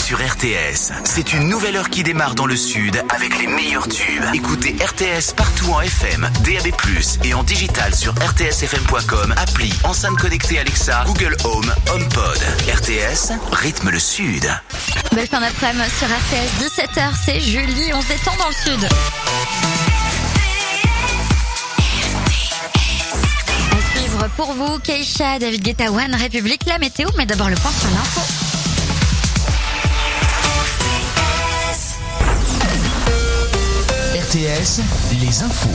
sur RTS. C'est une nouvelle heure qui démarre dans le sud avec les meilleurs tubes. Écoutez RTS partout en FM, DAB+, et en digital sur rtsfm.com, appli, enceinte connectée Alexa, Google Home, HomePod. RTS, rythme le sud. Belle fin d'après-midi sur RTS, 17h, c'est Julie, on se détend dans le sud. À suivre pour vous, Keisha, David Guetta, One République, la météo, mais d'abord le point sur l'info. RTS, les infos.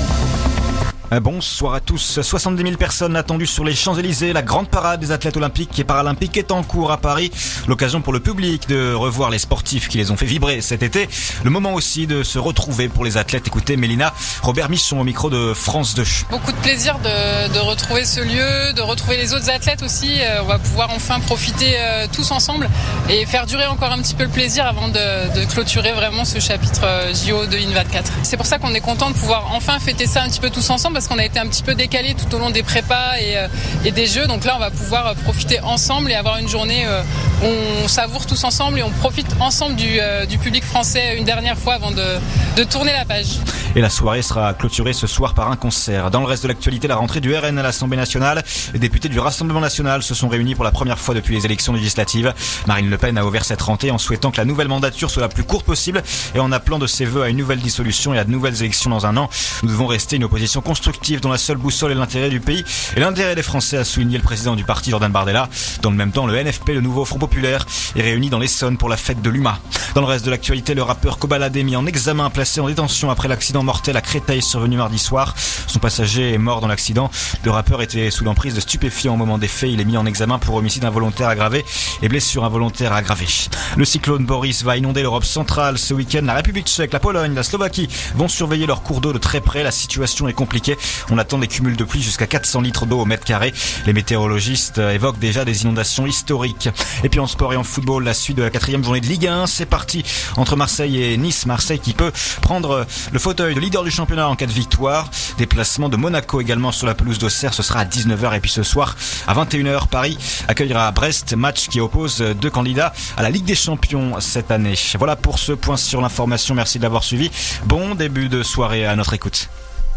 Bonsoir à tous. 70 000 personnes attendues sur les Champs-Élysées. La grande parade des athlètes olympiques et paralympiques est en cours à Paris. L'occasion pour le public de revoir les sportifs qui les ont fait vibrer cet été. Le moment aussi de se retrouver pour les athlètes. Écoutez Mélina Robert Misson au micro de France 2. Beaucoup de plaisir de retrouver ce lieu, de retrouver les autres athlètes aussi. On va pouvoir enfin profiter tous ensemble et faire durer encore un petit peu le plaisir avant de clôturer vraiment ce chapitre JO 2024. C'est pour ça qu'on est content de pouvoir enfin fêter ça un petit peu tous ensemble, parce qu'on a été un petit peu décalé tout au long des prépas et des jeux. Donc là, on va pouvoir profiter ensemble et avoir une journée où on savoure tous ensemble et on profite ensemble du public français une dernière fois avant de tourner la page. Et la soirée sera clôturée ce soir par un concert. Dans le reste de l'actualité, la rentrée du RN à l'Assemblée nationale. Les députés du Rassemblement national se sont réunis pour la première fois depuis les élections législatives. Marine Le Pen a ouvert cette rentrée en souhaitant que la nouvelle mandature soit la plus courte possible et en appelant de ses vœux à une nouvelle dissolution et à de nouvelles élections dans un an. Nous devons rester une opposition constructive dont la seule boussole est l'intérêt du pays et l'intérêt des Français, a souligné le président du parti Jordan Bardella. Dans le même temps, le NFP, le nouveau Front populaire, est réuni dans l'Essonne pour la fête de l'UMA. Dans le reste de l'actualité, le rappeur Kobalade mis en examen, placé en détention après l'accident mortel à Créteil survenu mardi soir. Son passager est mort dans l'accident. Le rappeur était sous l'emprise de stupéfiants au moment des faits. Il est mis en examen pour homicide involontaire aggravé et blessure involontaire aggravée. Le cyclone Boris va inonder l'Europe centrale ce week-end. La République tchèque, la Pologne, la Slovaquie vont surveiller leur cours d'eau de très près. La situation est compliquée. On attend des cumuls de pluie jusqu'à 400 litres d'eau au mètre carré. Les météorologistes évoquent déjà des inondations historiques. Et puis en sport et en football, la suite de la 4e journée de Ligue 1, c'est parti entre Marseille et Nice. Marseille qui peut prendre le fauteuil de leader du championnat en cas de victoire. Déplacement de Monaco également sur la pelouse d'Auxerre, ce sera à 19h. Et puis ce soir à 21h, Paris accueillera Brest, match qui oppose deux candidats à la Ligue des Champions cette année. Voilà pour ce point sur l'information, merci de l'avoir suivi. Bon début de soirée à notre écoute.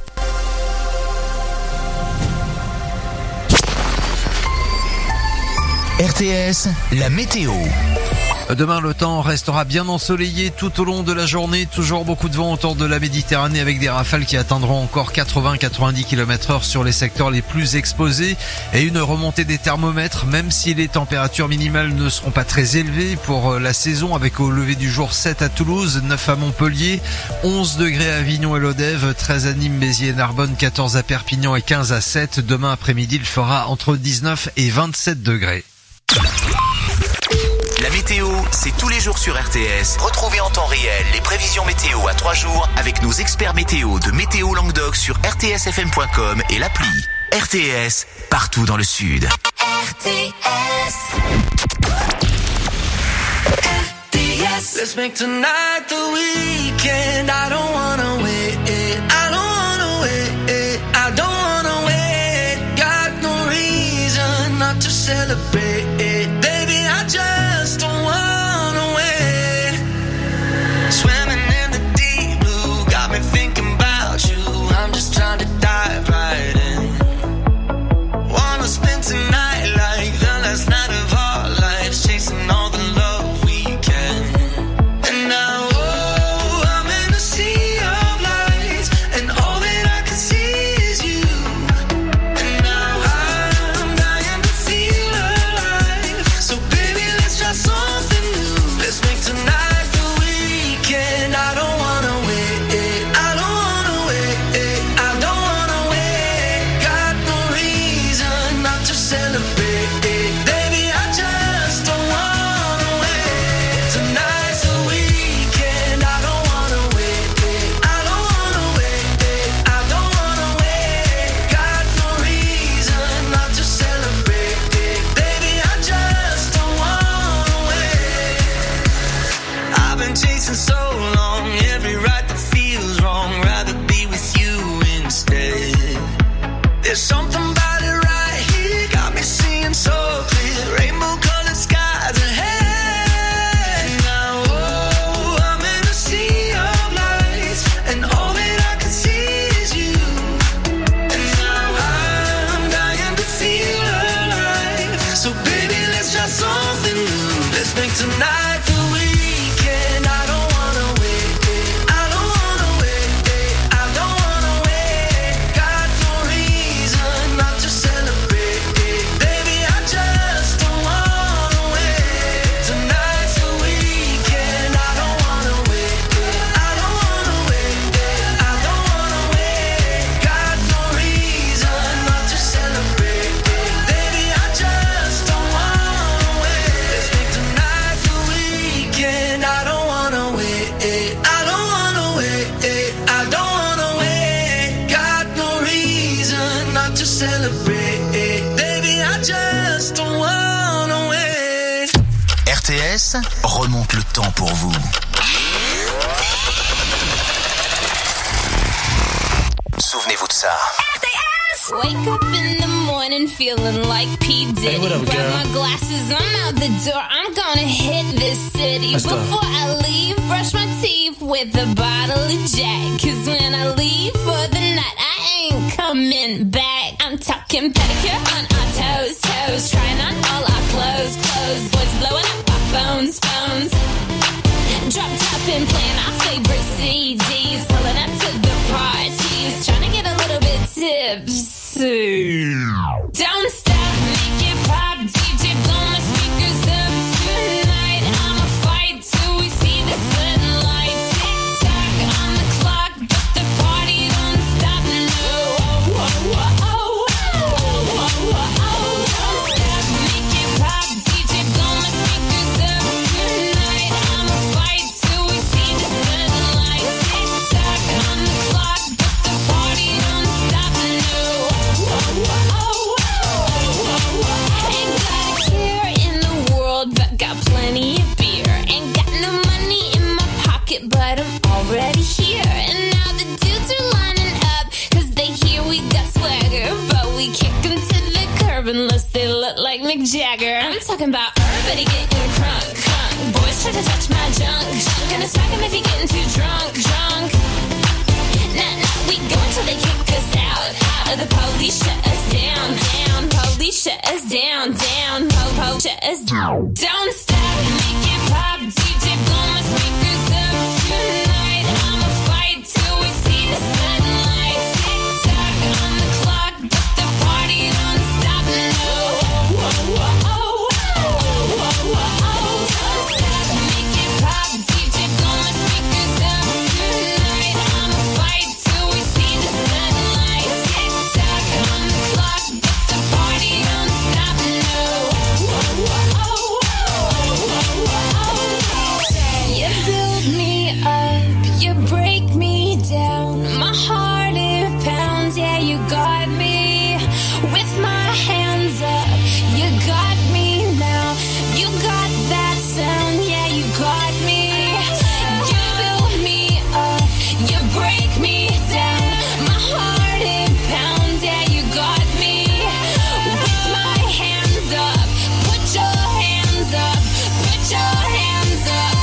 RTS, la météo. Demain, le temps restera bien ensoleillé tout au long de la journée. Toujours beaucoup de vent autour de la Méditerranée avec des rafales qui atteindront encore 80-90 km/h sur les secteurs les plus exposés et une remontée des thermomètres, même si les températures minimales ne seront pas très élevées pour la saison, avec au lever du jour 7 à Toulouse, 9 à Montpellier, 11 degrés à Avignon et Lodève, 13 à Nîmes, Béziers et Narbonne, 14 à Perpignan et 15 à 7. Demain après-midi, il fera entre 19 et 27 degrés. La météo, c'est tous les jours sur RTS. Retrouvez en temps réel les prévisions météo à 3 jours avec nos experts météo de Météo Languedoc sur rtsfm.com et l'appli. RTS, partout dans le sud. RTS. Let's make tonight the weekend. I don't wanna wait. I don't wanna wait. I don't wanna wait. Got no reason not to celebrate. Baby, I just don't wanna wait. Swimming in the deep blue got me thinking about you. I'm just trying to dive right in. Wanna spend tonight like the last night of our lives, chasing all the love we can. And now, oh, I'm in a sea of lights, and all that I can see is you. And now I'm dying to feel alive. So baby, let's try something new. Let's make tonight the weekend. I don't wanna wait. I don't wanna wait. I don't wanna wait. Got no reason not to celebrate. Baby, I just don't wanna wait. Tonight's the weekend. I don't wanna wait. I don't wanna wait. I don't wanna wait. Got no reason not to celebrate. Baby, I just don't wanna wait. I've been chasing so long, every right that feels wrong. Rather be with you instead. There's something about it right here, got me seeing so clear. Rainbow colored skies ahead. Now, reason not to celebrate. Baby, I just don't wanna wait. RTS remonte le temps pour vous. Souvenez-vous de ça. Wake up in the morning feeling like P. Diddy. Hey, what up, grab girl? my glasses, I'm out the door. I'm gonna hit this city. Let's go. Before I leave, brush my teeth with a bottle of Jack. Cause when I leave for the night, I ain't coming back. I'm talking pedicure on our toes, toes. Trying on all our clothes, clothes. Boys blowing up our phones, phones. Drop top and playing our favorite CDs. Pulling up to the parties. Trying to get a little bit tipsy. Don't stop, make it pop. DJ, blow my speakers up tonight. I'ma fight till we see the sunlight. Tick tock on the clock, but the party don't stop. No, oh, oh, oh, oh, oh, oh, oh, oh. Don't stop, make it pop. DJ, blow my speakers up tonight. I'ma fight till we see the sunlight. Tick tock on the clock, but the party don't stop. No, oh, oh, oh, oh. Ain't got a care in the world, but got plenty of beer. Ain't got no money in my pocket, but I'm already here. And now the dudes are lining up, cause they hear we got swagger. But we kick them to the curb unless they look like Mick Jagger. I'm talking about everybody getting crunk, crunk. Boys try to touch my junk, junk. Gonna smack him if he getting too drunk, drunk. Nah, nah, we go until they kick us out, out. The police shut us down, down. Police shut us down, down. Po, shut us down. Don't stop, make it pop. DJ, blow my speakers up tonight. I'ma fight till we see the sunlight. Tick tock on the clock, but the party don't stop. No, oh, oh, oh, oh, oh, oh, oh, oh. Don't stop, make it pop. DJ, blow my speakers up tonight. I'ma fight till we see the sunlight. Tick tock on the clock, but the party don't stop. No, oh, oh, oh, oh, oh, oh. You build me up, you break me down. My heart it pounds, yeah, you got me with my hands up. You got me now, you got that sound, yeah, you got me. You build me up, you break me down. My heart it pounds, yeah, you got me with my hands up. Put your hands up, put your hands up.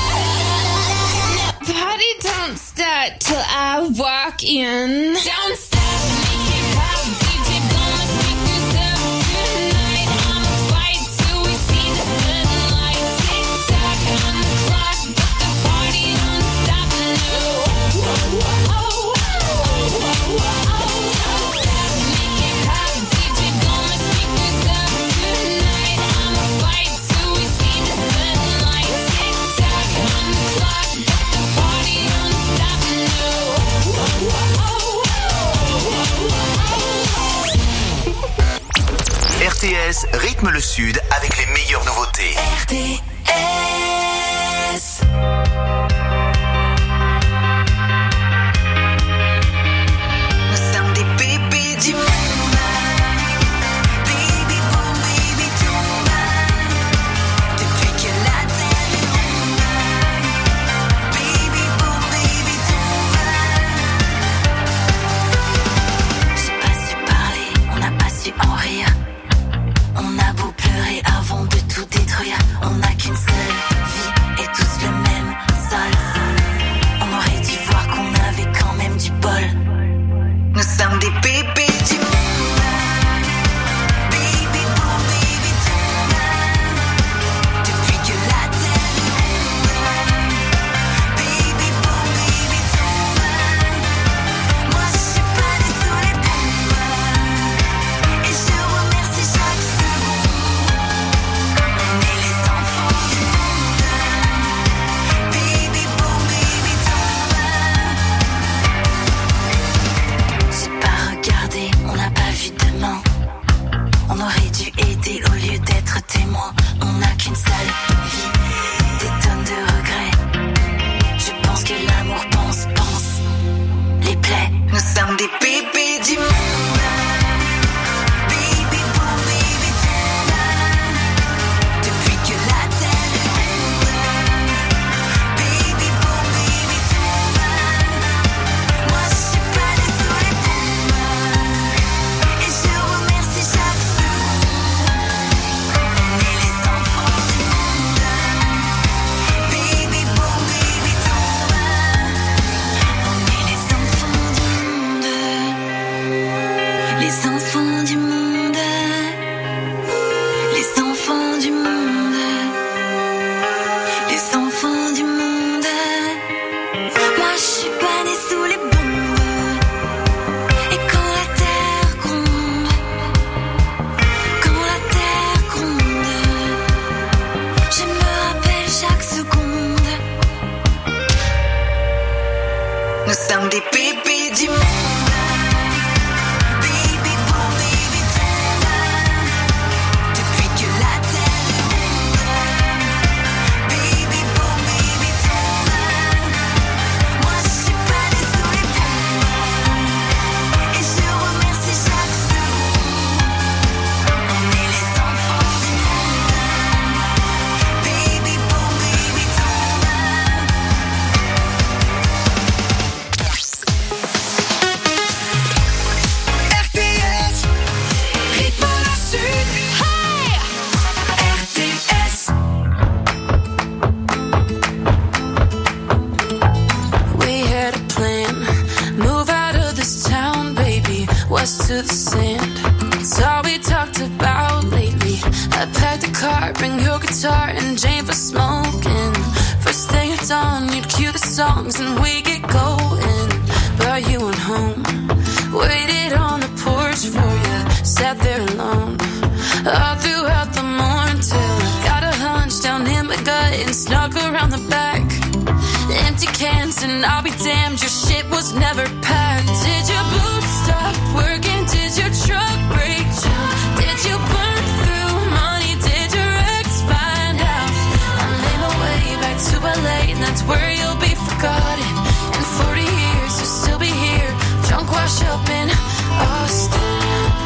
Now, party don't start till I walk in. Don't stop, make it pop. DJ, blow my speakers up tonight. I'ma fight till we see the sunlight. Tick tock on the clock, but the party don't stop. No, oh, oh, oh, oh, oh, oh, oh. Don't stop, make it pop. DJ, blow my speakers up tonight. I'ma fight till we see the sunlight. Tick tock on the clock, but the party don't stop. No, oh, oh, oh, oh, oh, oh, oh. RTS rythme le Sud avec les meilleures nouveautés. RTS. Nous sommes des bébés du monde. Baby boom, baby tombe. Depuis que la terre est ronde. Baby boom, baby tombe. J'ai pas su parler, on n'a pas su en rire. On a beau pleurer avant de tout détruire. On n'a qu'une seule vie et tous le même sol. On aurait dû voir qu'on avait quand même du bol. Nous sommes des bébés du monde. Baby boom, baby tombe. Depuis que la terre est ronde. Baby boom, baby tombe. Moi je suis pas allée sous les bombes. Et je remercie chaque seconde. On est les enfants du monde. Baby boom, baby tombe. J'ai pas regardé, on n'a pas vu demain. On aurait dû aider au lieu d'être témoin. On n'a qu'une seule vie, des tonnes de regrets. Je pense que l'amour pense les plaies. Nous sommes des bébés du monde. Les enfants du monde, les enfants du monde, les enfants du monde. Moi je suis pas née sous les bombes. Et quand la terre gronde, quand la terre gronde, je me rappelle chaque seconde. Nous sommes des bébés du monde. To the sand, it's all we talked about lately. I packed the car, bring your guitar and Jane for smoking. First thing at dawn, you'd cue the songs and we get going. But you went home, waited on the porch for you, sat there alone all throughout the morning till I got a hunch down in my gut and snuck around the back. Empty cans and I'll be damned, your shit was never packed. Did your boots stop working? Did your truck break down? Did you burn through money? Did your ex find out? I made my way back to LA and that's where you'll be forgotten. In 40 years you'll still be here, drunk wash up in Austin.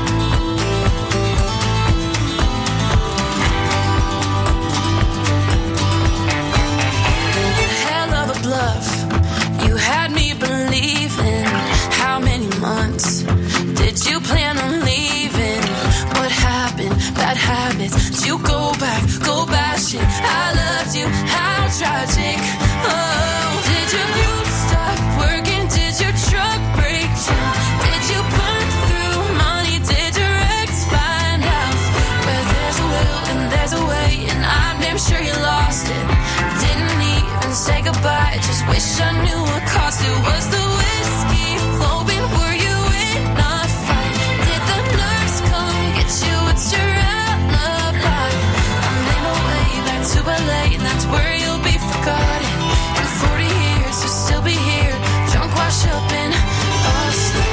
You had me believing. How many months did you plan on leaving? What happened? Bad habits. Did you go back? Go bashing. I loved you. How tragic. Oh, did your boots stop working? Did your truck break down? Did you burn through money? Did your ex find out? Where there's a will and there's a way, and I'm damn sure you lost it. Didn't even say goodbye, just wish I knew what cost it. Was the whiskey flowing? Were you in a fight? Did the nurse come get you? What's your alibi? I made my way back to LA and that's where you'll be forgotten. In 40 years you'll still be here, drunk wash up in Austin.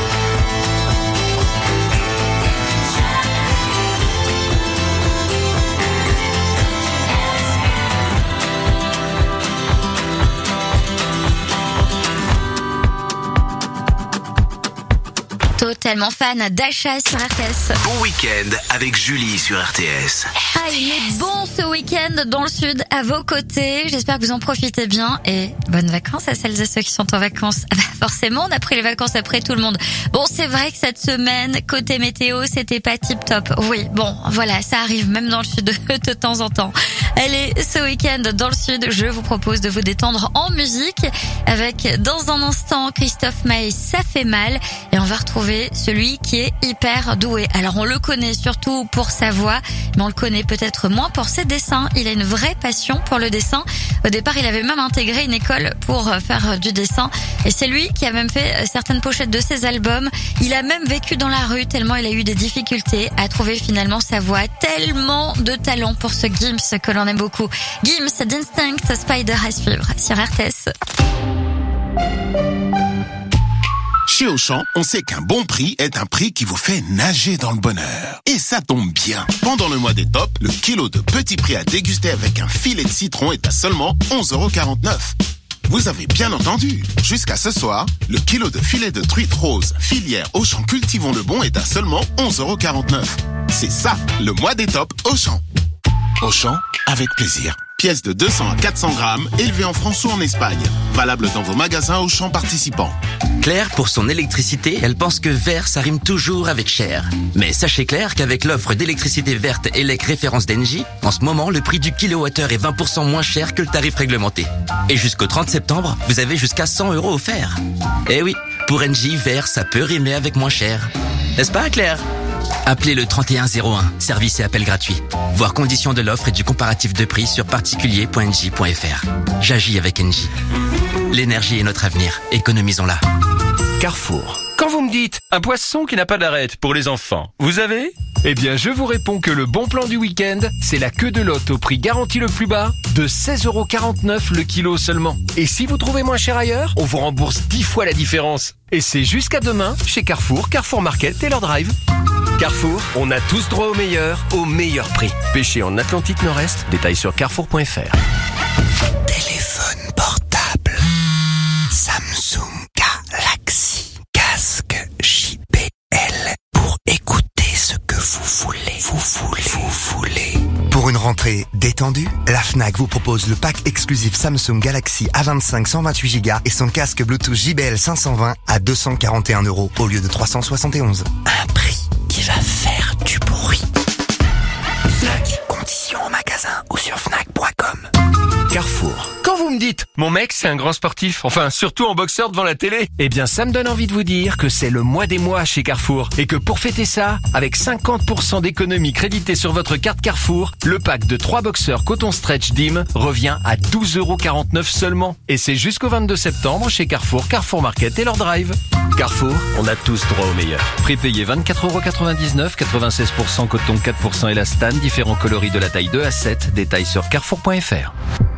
Totalement fan d'Acha sur RTS. Bon week-end avec Julie sur RTS. Ah, il est bon ce week-end dans le sud à vos côtés. J'espère que vous en profitez bien et bonnes vacances à celles et ceux qui sont en vacances. Ah bah forcément, on a pris les vacances après tout le monde. Bon, c'est vrai que cette semaine, côté météo, c'était pas tip top. Oui, bon, voilà, ça arrive même dans le sud de temps en temps. Allez, ce week-end dans le sud, je vous propose de vous détendre en musique avec dans un instant Christophe Maé, Ça fait mal, et on va retrouver celui qui est hyper doué. Alors on le connaît surtout pour sa voix, mais on le connaît peut-être moins pour ses dessins. Il a une vraie passion pour le dessin. Au départ, il avait même intégré une école pour faire du dessin, et c'est lui qui a même fait certaines pochettes de ses albums. Il a même vécu dans la rue tellement il a eu des difficultés à trouver finalement sa voix. Tellement de talent pour ce Gims que l'on aime beaucoup. Gims d'Instinct, Spider à suivre sur RTS. Chez Auchan, on sait qu'un bon prix est un prix qui vous fait nager dans le bonheur. Et ça tombe bien. Pendant le mois des tops, le kilo de petit prix à déguster avec un filet de citron est à seulement 11,49 €. Vous avez bien entendu. Jusqu'à ce soir, le kilo de filet de truite rose, filière Auchan Cultivons le Bon est à seulement 11,49 €. C'est ça, le mois des tops Auchan. Auchan, avec plaisir. Pièce de 200 à 400 grammes, élevée en France ou en Espagne. Valable dans vos magasins Auchan participants. Claire, pour son électricité, elle pense que vert, ça rime toujours avec cher. Mais sachez Claire qu'avec l'offre d'électricité verte ELEC référence d'Engie, en ce moment, le prix du kilowattheure est 20% moins cher que le tarif réglementé. Et jusqu'au 30 septembre, vous avez jusqu'à 100 € offerts. Eh oui, pour Engie, vert, ça peut rimer avec moins cher. N'est-ce pas, Claire? Appelez le 3101, service et appel gratuit. Voir conditions de l'offre et du comparatif de prix sur particulier.nj.fr. J'agis avec NJ. L'énergie est notre avenir, économisons-la. Carrefour. Quand vous me dites un poisson qui n'a pas d'arête pour les enfants, vous avez? Eh bien, je vous réponds que le bon plan du week-end, c'est la queue de lotte au prix garanti le plus bas de 16,49€ le kilo seulement. Et si vous trouvez moins cher ailleurs, on vous rembourse 10 fois la différence. Et c'est jusqu'à demain chez Carrefour, Carrefour Market et leur drive. Carrefour, on a tous droit au meilleur prix. Pêché en Atlantique Nord-Est, détails sur carrefour.fr. Téléphone portable, Samsung Galaxy, casque JBL, pour écouter ce que vous voulez. Pour une rentrée détendue, la Fnac vous propose le pack exclusif Samsung Galaxy A25 128 Go et son casque Bluetooth JBL 520 à 241€ au lieu de 371. Un prix qui va faire du bruit. Fnac, conditions en magasin ou sur fnac.com. Carrefour. Quand vous me dites, mon mec c'est un grand sportif, enfin surtout en boxeur devant la télé, eh bien ça me donne envie de vous dire que c'est le mois des mois chez Carrefour et que pour fêter ça, avec 50% d'économie créditée sur votre carte Carrefour, le pack de 3 boxeurs coton stretch DIM revient à 12,49€ seulement. Et c'est jusqu'au 22 septembre chez Carrefour, Carrefour Market et leur drive. Carrefour, on a tous droit au meilleur. Prix payé 24,99€, 96% coton, 4% élastane, différents coloris de la taille 2 à 7, détails sur carrefour.fr.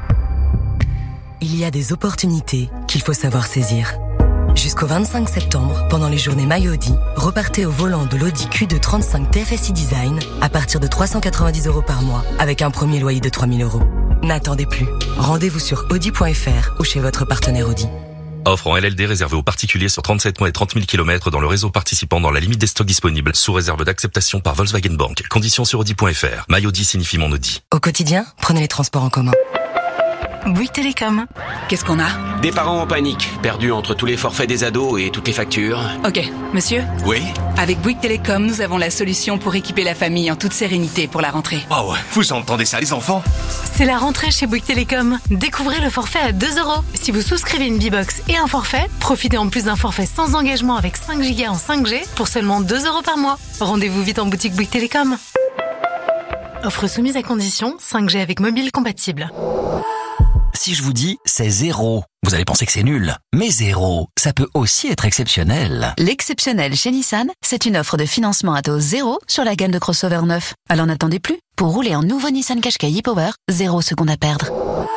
Il y a des opportunités qu'il faut savoir saisir. Jusqu'au 25 septembre, pendant les journées My Audi, repartez au volant de l'Audi Q2 35 TFSI Design à partir de 390€ par mois, avec un premier loyer de 3000€. N'attendez plus. Rendez-vous sur audi.fr ou chez votre partenaire Audi. Offre en LLD réservée aux particuliers sur 37 mois et 30 000 km dans le réseau participant dans la limite des stocks disponibles, sous réserve d'acceptation par Volkswagen Bank. Conditions sur Audi.fr. My Audi signifie mon Audi. Au quotidien, prenez les transports en commun. Bouygues Télécom. Qu'est-ce qu'on a? Des parents en panique, perdus entre tous les forfaits des ados et toutes les factures. Ok, monsieur? Oui? Avec Bouygues Télécom, nous avons la solution pour équiper la famille en toute sérénité pour la rentrée. Oh ouais, vous entendez ça les enfants? C'est la rentrée chez Bouygues Télécom. Découvrez le forfait à 2€. Si vous souscrivez une B-Box et un forfait, profitez en plus d'un forfait sans engagement avec 5 Go en 5G pour seulement 2€ par mois. Rendez-vous vite en boutique Bouygues Télécom. Offre soumise à condition, 5G avec mobile compatible. Si je vous dis c'est 0, vous allez penser que c'est nul. Mais 0, ça peut aussi être exceptionnel. L'exceptionnel chez Nissan, c'est une offre de financement à taux 0 sur la gamme de crossover neuf. Alors n'attendez plus. Pour rouler en nouveau Nissan Qashqai e-Power, 0 secondes à perdre.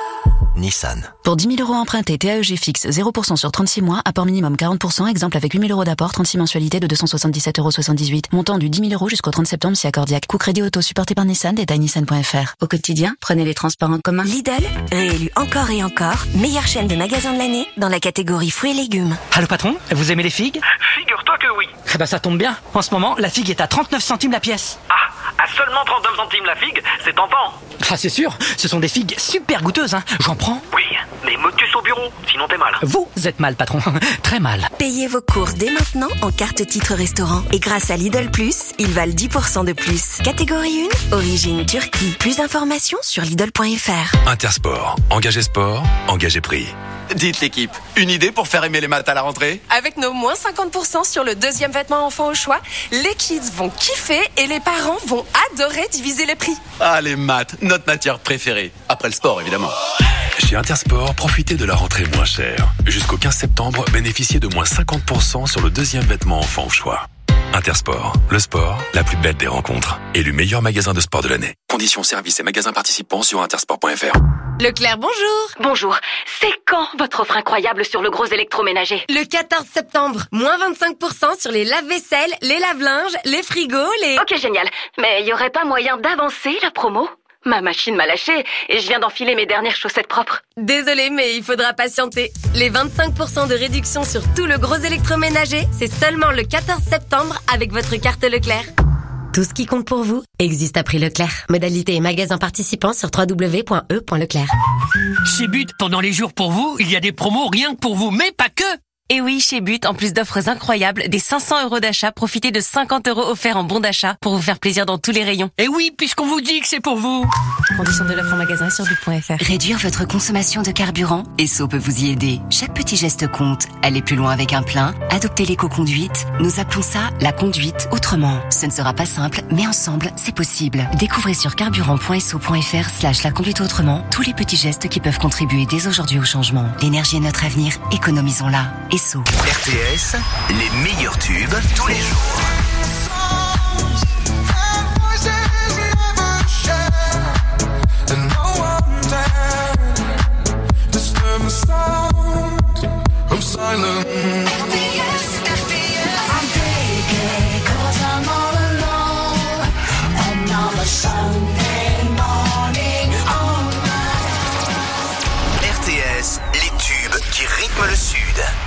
Nissan. Pour 10 000€ empruntés, TAEG fixe 0% sur 36 mois, apport minimum 40%, exemple avec 8 000€ d'apport, 36 mensualités de 277,78€. Montant du 10 000€ jusqu'au 30 septembre si accordiaque. Coût crédit auto supporté par Nissan, détail nissan.fr. Au quotidien, prenez les transports en commun. Lidl, réélu encore et encore, meilleure chaîne de magasins de l'année dans la catégorie fruits et légumes. Allô patron, vous aimez les figues? Figure-toi que oui. Eh ben ça tombe bien, en ce moment, la figue est à 39 centimes la pièce. Ah, à seulement 39 centimes la figue, c'est tentant. Ah c'est sûr, ce sont des figues super goûteuses, hein. J'en prends. Oui, mais motus au bureau, sinon t'es mal. Vous êtes mal patron, très mal. Payez vos courses dès maintenant en carte titre restaurant. Et grâce à Lidl Plus, ils valent 10% de plus. Catégorie 1, origine Turquie. Plus d'informations sur Lidl.fr. Intersport, engagez sport, engagez prix. Dites l'équipe, une idée pour faire aimer les maths à la rentrée? Avec nos moins 50% sur le deuxième vêtement enfant au choix, les kids vont kiffer et les parents vont adorer diviser les prix. Ah, les maths, notre matière préférée. Après le sport, évidemment. Chez Intersport, profitez de la rentrée moins chère. Jusqu'au 15 septembre, bénéficiez de moins 50% sur le deuxième vêtement enfant au choix. Intersport, le sport, la plus belle des rencontres. Élu meilleur magasin de sport de l'année. Conditions, services et magasins participants sur intersport.fr. Leclerc, bonjour. Bonjour. C'est quand votre offre incroyable sur le gros électroménager? Le 14 septembre. Moins 25% sur les lave-vaisselle, les lave-linges, les frigos, les... Ok, génial. Mais y aurait pas moyen d'avancer la promo? Ma machine m'a lâché et je viens d'enfiler mes dernières chaussettes propres. Désolée, mais il faudra patienter. Les 25% de réduction sur tout le gros électroménager, c'est seulement le 14 septembre avec votre carte Leclerc. Tout ce qui compte pour vous existe à prix Leclerc. Modalité et magasins participants sur www.e.leclerc. Chez But, pendant les jours pour vous, il y a des promos rien que pour vous, mais pas que. Et oui, chez But, en plus d'offres incroyables, des 500 € d'achat, profitez de 50 € offerts en bon d'achat pour vous faire plaisir dans tous les rayons. Et oui, puisqu'on vous dit que c'est pour vous. Conditions de l'offre en magasin sur but.fr. Réduire votre consommation de carburant, Esso peut vous y aider. Chaque petit geste compte. Aller plus loin avec un plein, adopter l'éco-conduite. Nous appelons ça la conduite autrement. Ce ne sera pas simple, mais ensemble, c'est possible. Découvrez sur carburant.esso.fr/la conduite autrement tous les petits gestes qui peuvent contribuer dès aujourd'hui au changement. L'énergie est notre avenir, économisons-la. Esso. RTS, les meilleurs tubes tous les jours. RTS, les tubes qui rythment le Sud.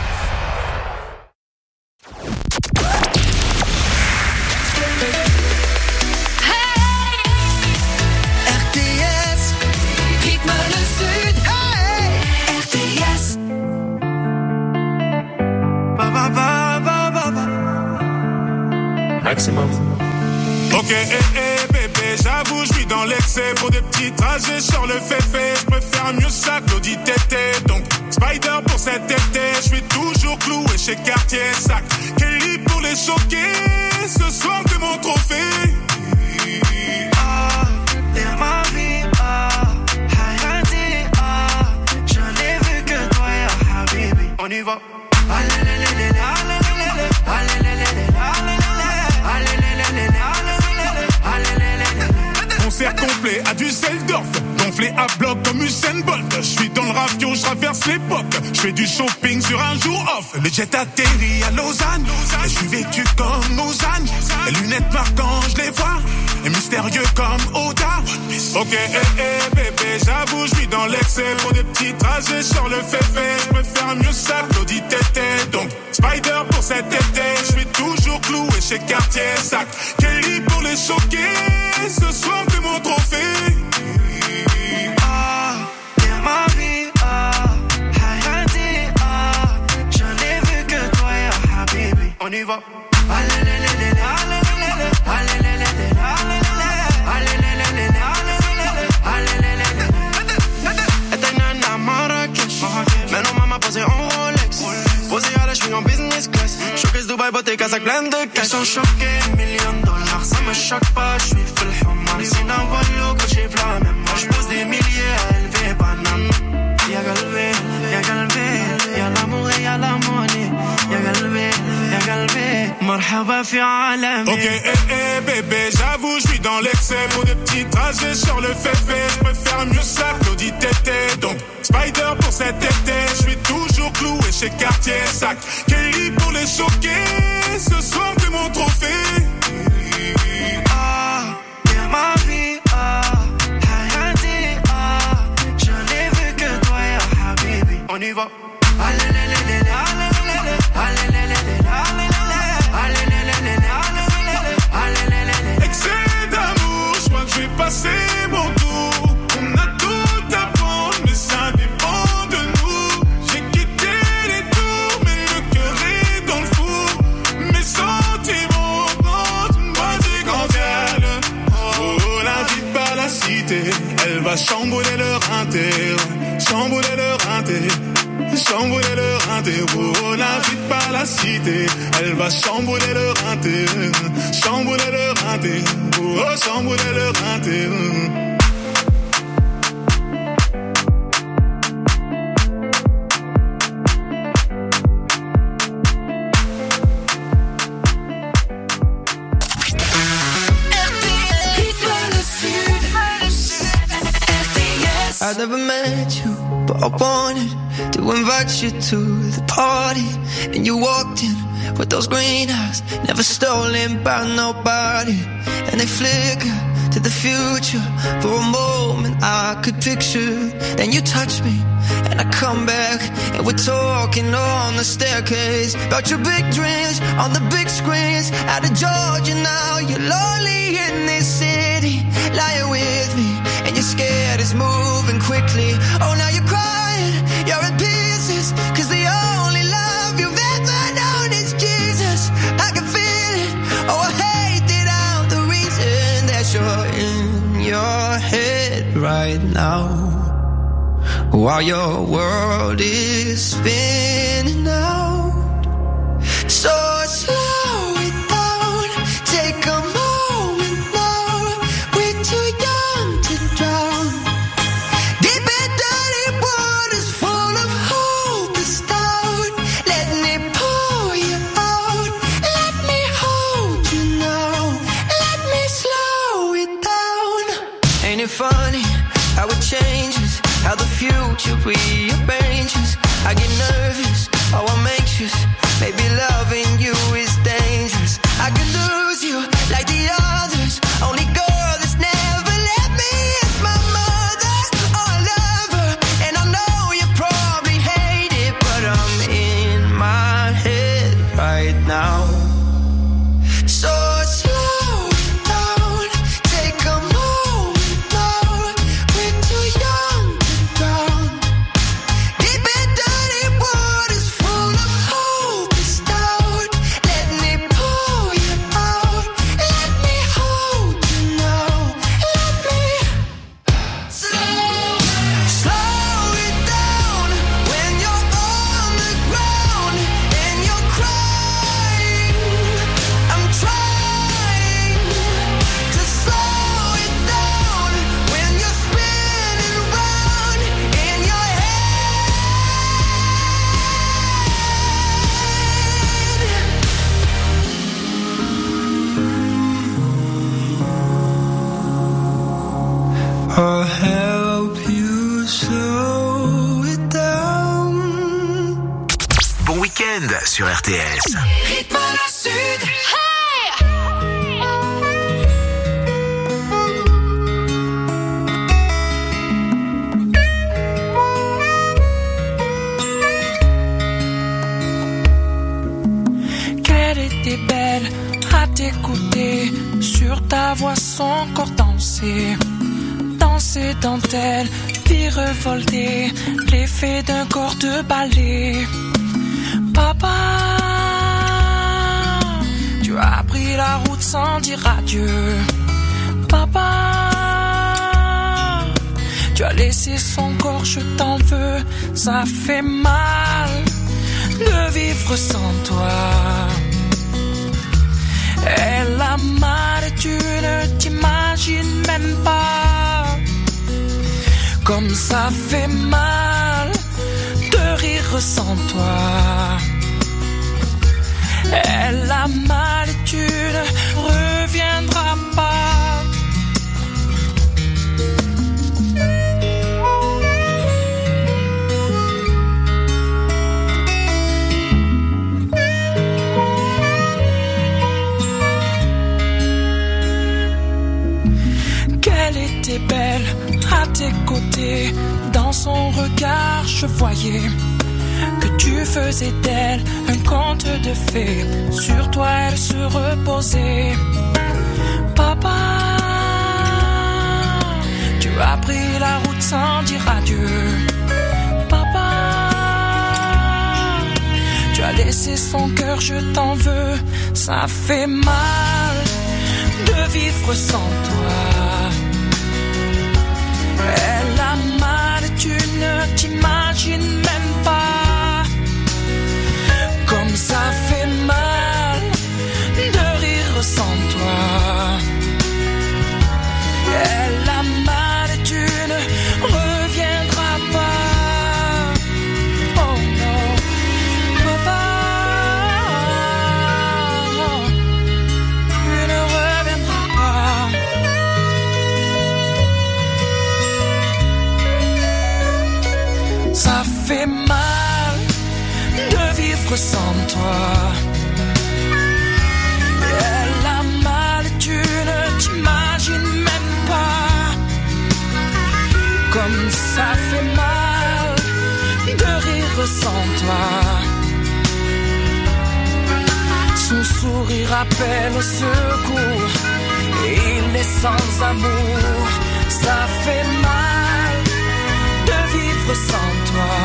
Ok, bébé, j'avoue, je suis dans l'excès. Pour des petits trajets sur le féfé, je préfère mieux ça que l'audit tété. Donc, Spider pour cet été, je suis toujours cloué chez Cartier Sac. Kelly pour les choquer, ce soir t'es mon trophée. Ah, t'es ma vie, Hayati, je n'ai vu que toi, ya Habibi. On y va. Concert complet à Düsseldorf, gonflé à bloc comme Usain Bolt. Je suis dans le ravio, je traverse l'époque. Je fais du shopping sur un jour off. Le jet atterrit à Lausanne. Et je suis vêtu comme Lausanne. Les lunettes marquant, je les vois. Et mystérieux comme Oda. Ok, bébé, j'avoue, je suis dans l'excès. Pour des petits trajets sur le féfé, je préfère mieux ça que l'audit tété. Donc, Spider pour cet été, je suis toujours cloué chez Cartier Sac. Kelly pour les choquer, ce soir t'es mon trophée. Ah, t'es ma vie, Hayati, je n'ai vu que toi, ya Habibi. On y va. Maintenant maman posée en Rolex, posée à la cheville en business class. Showcase Dubaï, beauté, Kazakh, plein de cash. Ils sont choqués, $1,000,000, ça me choque pas, je suis full human. Si d'un voyou, que j'ai la même, moi je pose des milliers à élever banane. Y'a galvé, y'a l'amour et y'a la money. Y'a galvé, marhaba fi alam. Ok, bébé, j'avoue, je suis dans l'excès. Pour des petits trajets sur le féfé, je préfère mieux ça que l'audit tété. Donc, Spider pour cet été, je suis toujours cloué chez Cartier Sac. Kelly pour les choquer, ce soir t'es mon trophée. Ah, t'es ma vie, Hayati, je n'ai vu que toi, ya Habibi. On y va. Excès d'amour, je crois que je vais passer mon tour. On a tout à prendre, mais ça dépend de nous. J'ai quitté les tours, mais le cœur est dans le four. Mes sentiments rentrent une moitié candelle. Oh, la vie par la cité, elle va chambouler leur inter. Chambouler leur inter. Chambouler leur inter, oh la vie par la cité, elle va chambouler leur inter, chambouler leur inter, oh chambouler leur inter. I never met you, but I wanted to invite you to the party. And you walked in with those green eyes, never stolen by nobody. And they flicker to the future. For a moment I could picture. Then you touch me and I come back, and we're talking on the staircase about your big dreams on the big screens. Out of Georgia now, you're lonely in this city, lying with me, and you're scared it's moving quickly. Oh, now you're crying, you're in pieces, 'cause the only love you've your head right now, while your world is spinning out. So slow it down, take a moment now. We're too young to drown. Deep and dirty waters full of hope is down. Let me pour you out. Let me hold you now. Let me slow it down. Ain't it funny how it changes, how the future rearranges? I get nervous, oh I'm anxious. Maybe loving you is dangerous. I could lose you like the others. Only girl that's never let me is my mother or a lover. And I know you probably hate it, but I'm in my head right now. So slow it down, take a moment now. We're too young to drown. Deep and dirty waters full of hope is down. Let me pour you out. Let me hold you now. Let me slow it down when you're on the ground and you're crying. I'm trying to slow it down when you're spinning round in your head. I'll help you slow it down. Bon week-end sur RTS. Rythme à la sud. Qu'elle était belle à t'écouter, sur ta voix son corps danser. Danser dentelle, vie revoltée, l'effet d'un corps de ballet. Papa, tu as pris la route sans dire adieu. Papa, tu as laissé son corps, je t'en veux. Ça fait mal de vivre sans toi. Elle a mal et tu ne t'imagines même pas. Comme ça fait mal de rire sans toi. Elle a mal et tu ne reviendras pas. Qu'elle était belle à tes côtés, dans son regard je voyais que tu faisais d'elle un conte de fées. Sur toi elle se reposait. Papa, tu as pris la route sans dire adieu. Papa, tu as laissé son cœur, je t'en veux. Ça fait mal de vivre sans toi. Elle a mal et tu ne t'imagines même pas. Comme ça fait mal de rire sans toi. Elle a mal et tu ne reviendras pas. Oh non, papa, tu ne reviendras pas. Ça fait mal de vivre sans toi. Elle a mal, tu ne t'imagines même pas. Comme ça fait mal de rire sans toi. Son sourire appelle au secours. Il est sans amour. Ça fait mal de vivre sans toi.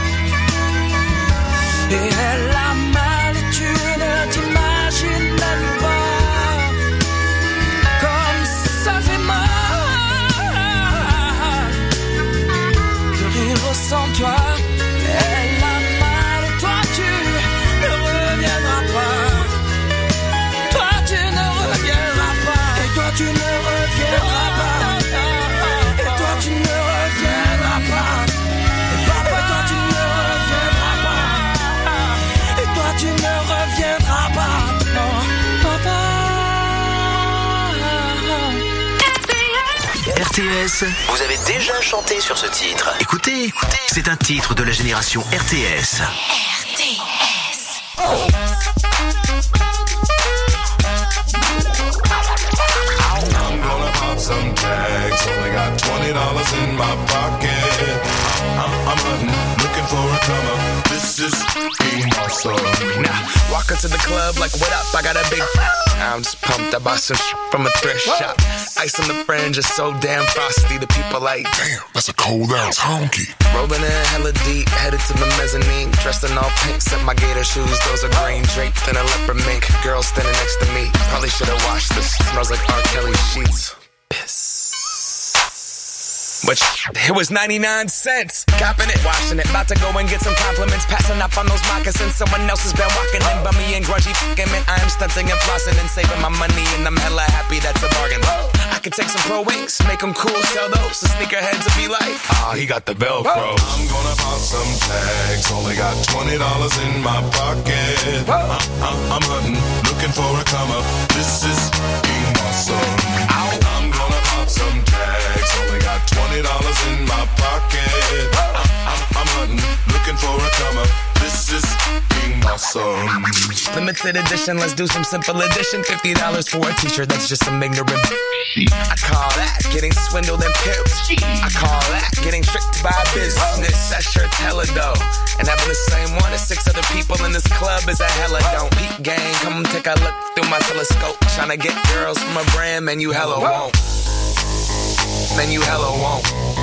Et elle a mal et tu ne t'imagines même pas. Comme ça fait mal RTS, vous avez déjà chanté sur ce titre. Écoutez, c'est un titre de la génération RTS. I'm gonna pop some tags, only got $20 in my pocket. I'm hunting, looking for a come up. This is being awesome. Now, walk into the club like, what up? I got a big... I'm just pumped, I bought some from a thrift shop. Ice on the fringe is so damn frosty. The people like, damn, that's a cold ass honky. Rolling in hella deep, headed to the mezzanine. Dressed in all pink, set my gator shoes. Those are green draped in a leopard mink. Girl standing next to me, probably should've washed this. Smells like R. Kelly sheets. Piss. But it was 99 cents. Copping it, washing it. About to go and get some compliments. Passing up on those moccasins. Someone else has been walking in. Bummy and grungy fucking man. I am stunting and flossing and saving my money. And I'm hella happy that's a bargain. I could take some pro wings, make them cool, sell those. The sneakerheads will be like, he got the Velcro. I'm gonna pop some tags. Only got $20 in my pocket. I'm hunting, looking for a come up. This is being awesome. I'm gonna pop some tags. Only got $20 in my pocket. I'm hunting, looking for a come up. This is being awesome. Limited edition, let's do some simple addition. $50 for a t-shirt, that's just some ignorant. I call that getting swindled and pimped. I call that getting tricked by business. That shirt's hella dope. And having the same one as 6 other people in this club is a hella don't. Peep gang, come take a look through my telescope. Tryna get girls from a brand, man, you hella won't. Man, you hella won't.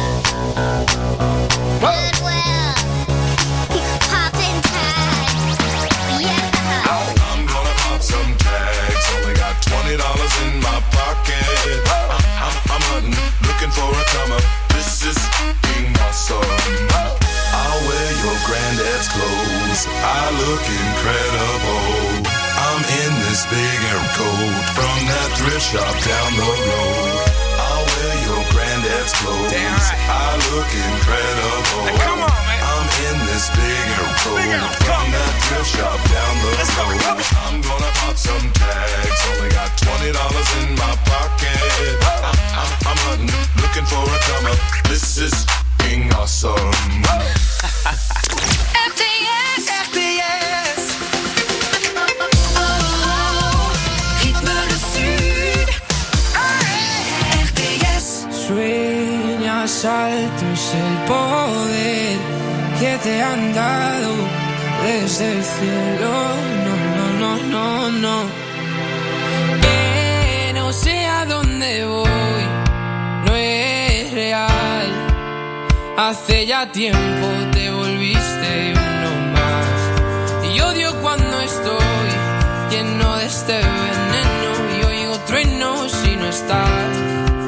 Goodwill. Poppin' tags. Yeah. I'm gonna pop some tags. Only got $20 in my pocket. I'm hunting, looking for a come up. This is being awesome. I'll wear your granddad's clothes. I look incredible. I'm in this big air coat from that thrift shop down the road. I'll wear your granddad's clothes. I look incredible. Hey, come on, man. I'm in this big air coat from that thrift shop down the road. I'm gonna pop some tags. Only got $20 in my pocket. I'm hunting, looking for a come up. This is being awesome. RTS, RTS. Sueñas alto es el poder que te han dado desde el cielo. No. Que no sé a dónde voy, no es real. Hace ya tiempo te volviste uno más. Y odio cuando estoy lleno de este veneno y oigo truenos si no estás.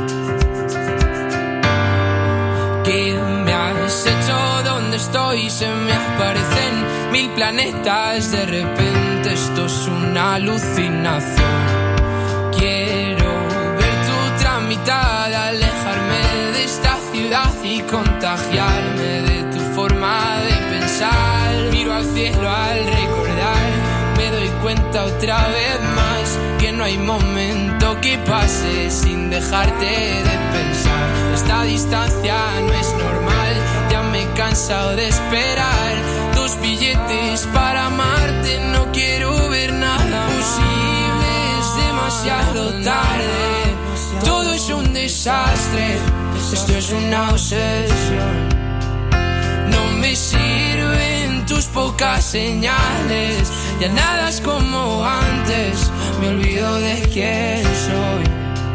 ¿Qué me has hecho? ¿Dónde estoy? Se me aparecen 1000 planetas. De repente esto es una alucinación. Quiero ver tu tramitada, alejarme de esta ciudad y contagiarme de tu forma de pensar. Miro al cielo al recordar, me doy cuenta otra vez más que no hay momento que pase sin dejarte de pensar. Esta distancia no es normal, ya me he cansado de esperar. 2 billetes para amarte, no quiero ver nada posible, es demasiado tarde. Todo es un desastre, esto es una obsesión. No me sirven tus pocas señales, ya nada es como antes, me olvido de quién soy.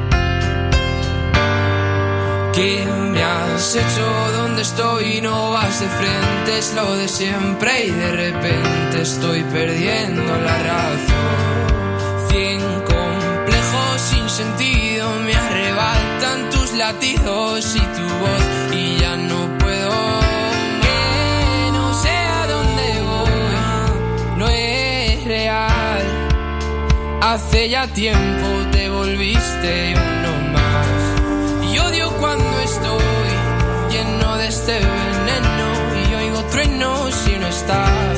¿Qué me has hecho? ¿Dónde estoy? No vas de frente, es lo de siempre y de repente estoy perdiendo la razón. 100 complejos sin sentido me arrebatan tus latidos y tu voz y ya no puedo. Que no sé a dónde voy, no es real. Hace ya tiempo te volviste uno más. Y odio cuando estoy lleno de este veneno y oigo truenos si no estás.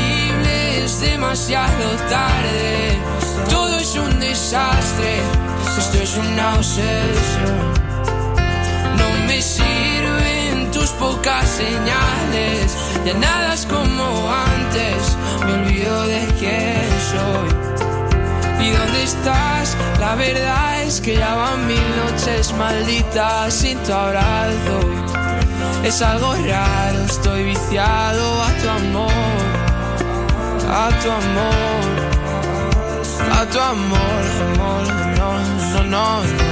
Imposible, es demasiado tarde. Todo es un desastre, esto es una obsesión. No me sirven tus pocas señales, ya nada es como antes, me olvido de quién soy. ¿Y dónde estás? La verdad es que ya van 1000 noches malditas sin tu abrazo. Es algo raro, estoy viciado a tu amor, a tu amor, a tu amor, amor, no, no, no, no.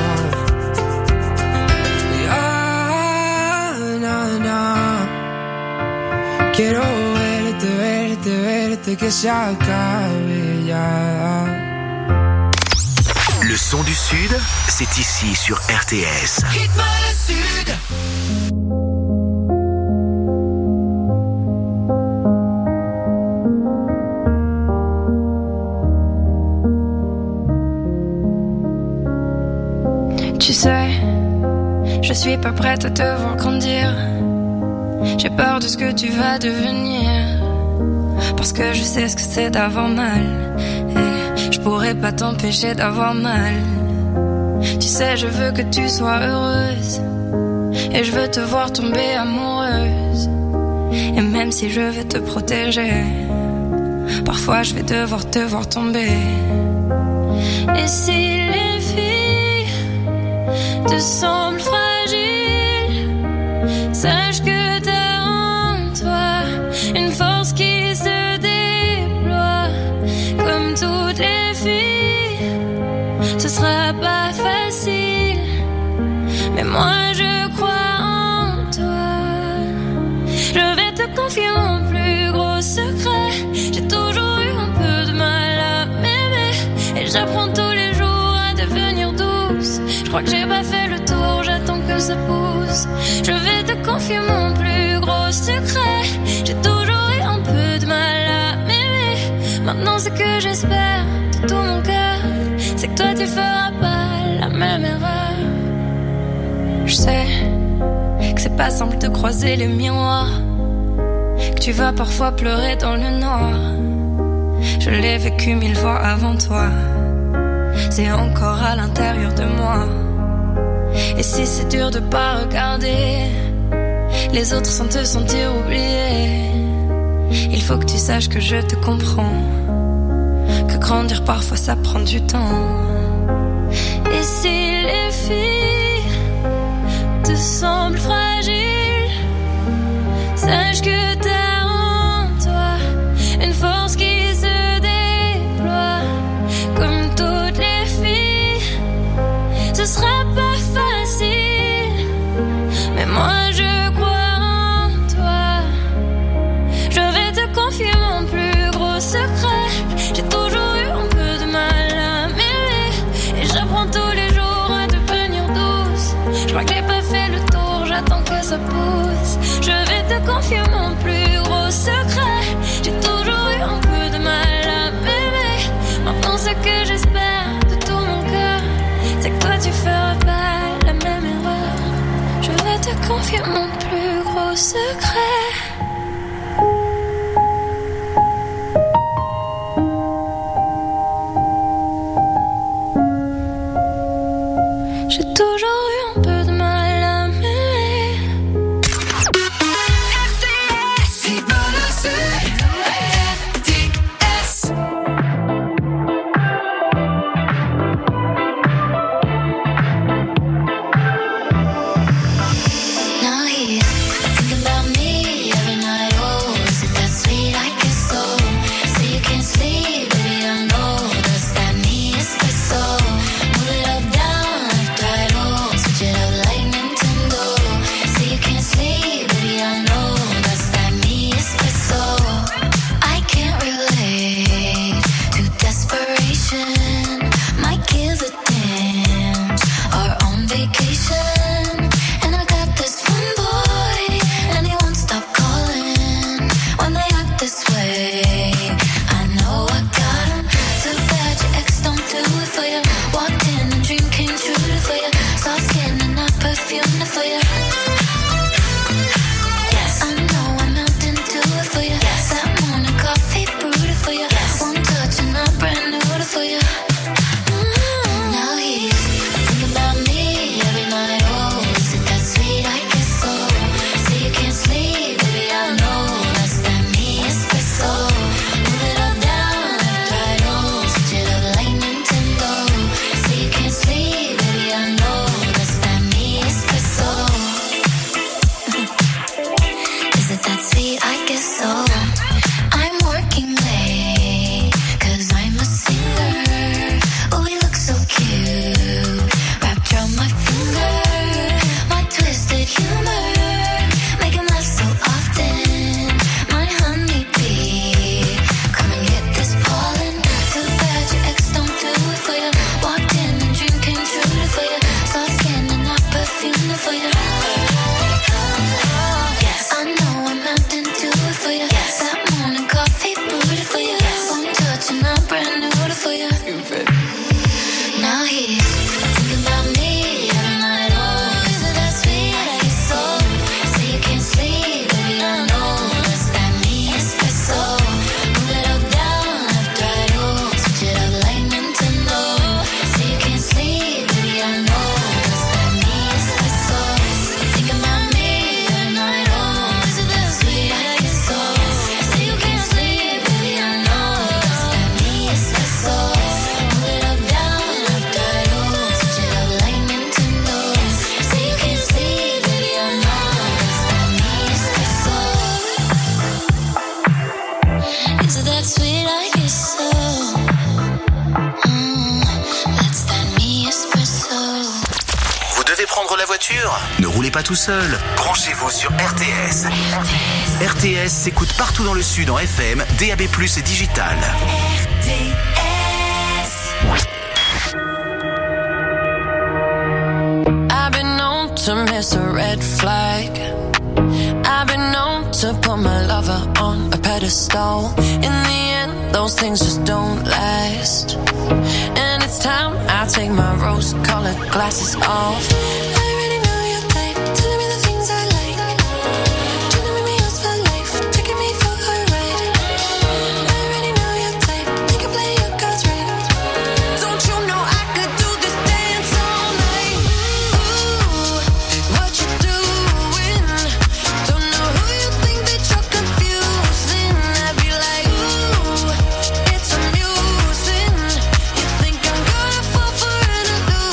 Quiero verte, verte, verte, que se acabe ya. Le son du Sud, c'est ici sur RTS. Rythme le Sud. Tu sais, je suis pas prête à te voir grandir. J'ai peur de ce que tu vas devenir, parce que je sais ce que c'est d'avoir mal, et je pourrais pas t'empêcher d'avoir mal. Tu sais, je veux que tu sois heureuse, et je veux te voir tomber amoureuse. Et même si je vais te protéger, parfois je vais devoir te voir tomber. Et si les filles te semblent fragiles, sache que une force qui se déploie. Comme toutes les filles, ce sera pas facile, mais moi je crois en toi. Je vais te confier mon plus gros secret. J'ai toujours eu un peu de mal à m'aimer, et j'apprends tous les jours à devenir douce. Je crois que j'ai pas fait le tour, j'attends que ça pousse. Je vais te confier mon plus gros secret. J'ai toujours eu un peu de mal à m'aimer. Maintenant ce que j'espère de tout mon cœur, c'est que toi tu feras pas la même erreur. Je sais que c'est pas simple de croiser les miroirs, que tu vas parfois pleurer dans le noir. Je l'ai vécu 1000 fois avant toi, c'est encore à l'intérieur de moi. Et si c'est dur de pas regarder les autres sans te sentir oublié, il faut que tu saches que je te comprends, que grandir parfois ça prend du temps. Et si les filles te semblent fragiles, sache que t'as en toi une force qui se déploie. Comme toutes les filles, ce sera pas facile, mais moi je crois en toi. Je vais te confier mon plus gros secret. J'ai toujours eu un peu de mal à m'aimer, et j'apprends tous les jours à devenir douce. Je crois que j'ai pas fait le tour, j'attends que ça pousse. Je vais te confier mon plus gros secret. J'ai toujours eu un peu de mal à m'aimer. Maintenant ce que j'espère de tout mon cœur, c'est que toi tu feras pas la même erreur. Je vais te confier mon plus gros secret. J'ai toujours eu un peu de mal à m'aimer. RTS, Rythme le Sud. RTS. Now he's thinking about me every night. Oh, is it that sweet? I guess so. So you can't sleep, baby, I know. Does that mean it's the soul? Move it up, down, left, right, oh. Switch it up like Nintendo. So you can't sleep, baby, I know. Does that mean it's the soul? I can't relate to desperation. My kids are damned, are on vacation. And I got this one boy, and he won't stop calling when they act this way. I know I got him. Too bad your ex don't do it for you. Walked in and dream came true for you. Soft skin and I perfumed it for you. Yes, I know I melted into it for you. Yes, that morning coffee brewed it for you. Yes, one touch and I brand new it for you. Now he's prendre la voiture? Ne roulez pas tout seul. Branchez-vous sur RTS. RTS s'écoute partout dans le Sud en FM, DAB+, et digital. I've been known to miss a red flag. I've been known to put my lover on a pedestal. In the end, those things just don't last. And it's time I take my rose-colored glasses off. I already know your type, telling me the things I like. Trying to make me yours for life, taking me for a ride. I already know your type, you can play your cards right. Don't you know I could do this dance all night? Ooh, what you doing? Don't know who you think that you're confusing. I'd be like, ooh, it's amusing. You think I'm gonna fall for an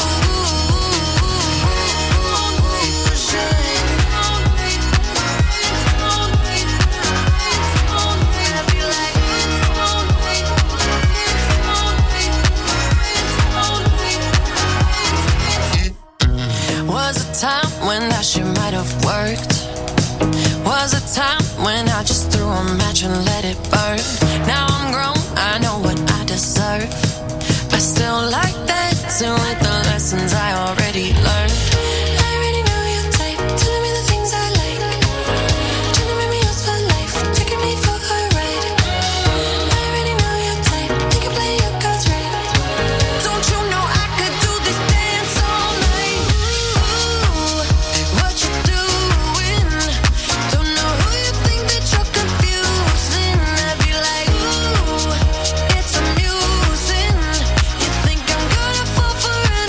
illusion. Was a time when that shit might have worked. Was a time when I just threw a match and let it burn. Now I'm grown, I know what I deserve. I still like that too with the lessons I already learned. I already know your type, telling me the things I like. Trying to make me yours for life, taking me for a ride. I already know your type, you can play your cards right. Don't you know I could do this dance all night? Ooh, what you doing? Don't know who you think that you're confusing. I'd be like, ooh, it's amusing. You think I'm gonna fall for an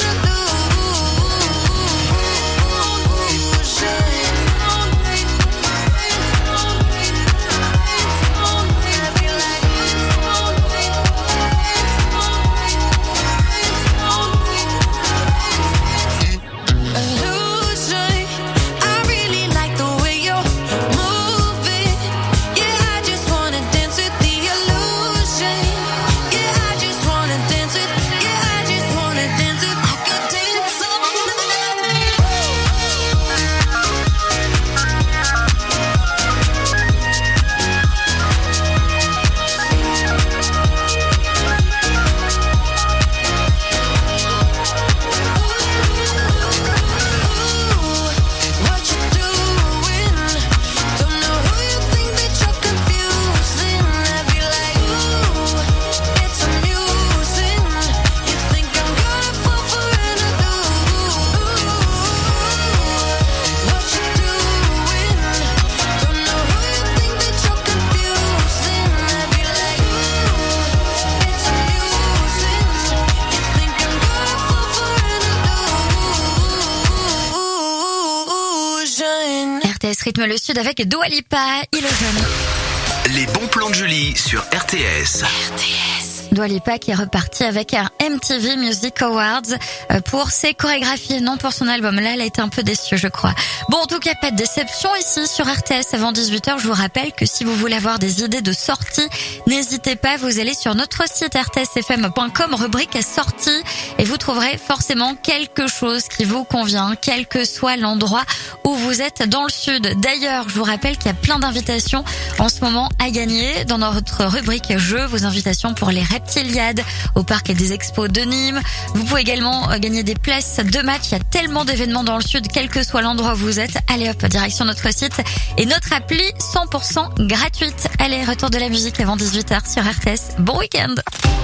illusion. I really like the way you're moving. Yeah, I just wanna dance with the illusion. Yeah, I just wanna dance with. Yeah, I just wanna dance with. I could dance all what you doing? Don't know who you think that you're confusing. I'd be like, ooh, it's amusing. You think I'm gonna fall for an illusion. What you doing? Don't know who you think that you're confusing. I'd be like, ooh, it's amusing. You think I'm gonna fall for an illusion. RTS rythme le Sud avec Dua Lipa, Illusion. Les bons plans de Julie sur RTS. Dua Lipa qui est repartie avec un MTV Music Awards pour ses chorégraphies, non pour son album. Là, elle a été un peu déçue, je crois. Bon, en tout cas, pas de déception ici sur RTS avant 18h. Je vous rappelle que si vous voulez avoir des idées de sortie, n'hésitez pas, vous allez sur notre site rtsfm.com, rubrique sortie, et vous trouverez forcément quelque chose qui vous convient, quel que soit l'endroit où vous êtes dans le Sud. D'ailleurs, je vous rappelle qu'il y a plein d'invitations en ce moment à gagner dans notre rubrique jeux, vos invitations pour les Reptiliades au parc et des expos de Nîmes. Vous pouvez également gagner des places de match. Il y a tellement d'événements dans le Sud, quel que soit l'endroit où vous êtes. Allez hop, direction notre site et notre appli 100% gratuite. Allez, retour de la musique avant 18h sur RTS. Bon week-end.